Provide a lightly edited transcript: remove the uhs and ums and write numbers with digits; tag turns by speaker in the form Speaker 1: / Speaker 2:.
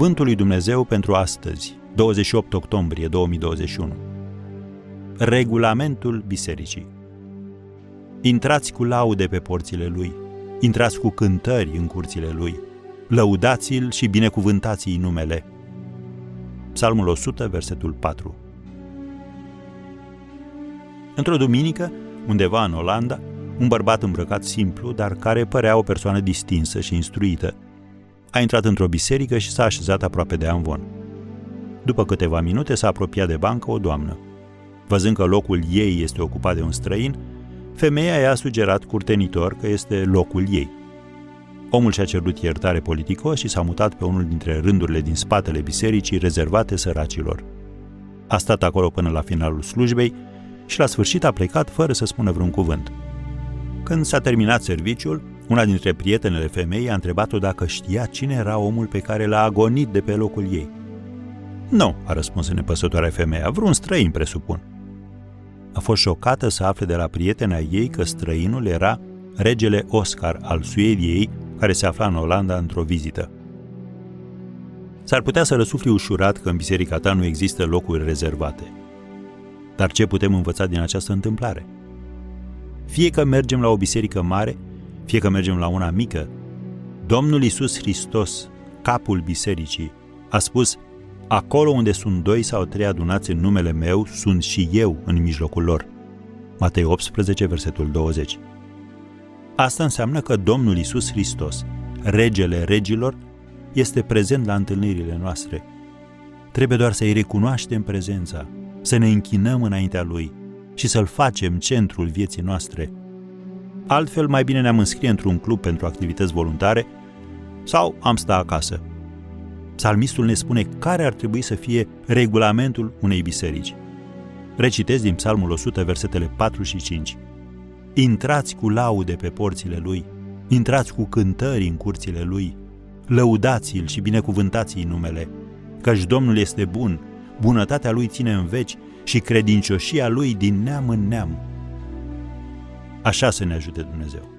Speaker 1: Cuvântul lui Dumnezeu pentru astăzi, 28 octombrie 2021. Regulamentul bisericii. Intrați cu laude pe porțile lui, intrați cu cântări în curțile lui, lăudați-l și binecuvântați-i numele. Psalmul 100, versetul 4. Într-o duminică, undeva în Olanda, un bărbat îmbrăcat simplu, dar care părea o persoană distinsă și instruită, a intrat într-o biserică și s-a așezat aproape de amvon. După câteva minute s-a apropiat de bancă o doamnă. Văzând că locul ei este ocupat de un străin, femeia i-a sugerat curtenitor că este locul ei. Omul și-a cerut iertare politicos și s-a mutat pe unul dintre rândurile din spatele bisericii rezervate săracilor. A stat acolo până la finalul slujbei și la sfârșit a plecat fără să spună vreun cuvânt. Când s-a terminat serviciul, una dintre prietenele femeii a întrebat-o dacă știa cine era omul pe care l-a agonit de pe locul ei. Nu, a răspuns nepăsătoarea femeia, vreun străin, presupun. A fost șocată să afle de la prietena ei că străinul era regele Oscar al Suediei, care se afla în Olanda într-o vizită. S-ar putea să răsufli ușurat că în biserica ta nu există locuri rezervate. Dar ce putem învăța din această întâmplare? Fie că mergem la o biserică mare, fie că mergem la una mică, Domnul Iisus Hristos, capul bisericii, a spus: acolo unde sunt 2 sau 3 adunați în numele meu, sunt și eu în mijlocul lor. Matei 18, versetul 20. Asta înseamnă că Domnul Iisus Hristos, regele regilor, este prezent la întâlnirile noastre. Trebuie doar să-i recunoaștem prezența, să ne închinăm înaintea Lui și să-L facem centrul vieții noastre. Altfel, mai bine ne-am înscrie într-un club pentru activități voluntare sau am sta acasă. Psalmistul ne spune care ar trebui să fie regulamentul unei biserici. Recitez din Psalmul 100, versetele 4 și 5. Intrați cu laude pe porțile Lui, intrați cu cântări în curțile Lui, lăudați-l și binecuvântați-i numele, căci Domnul este bun, bunătatea Lui ține în veci și credincioșia Lui din neam în neam. Așa să ne ajute Dumnezeu.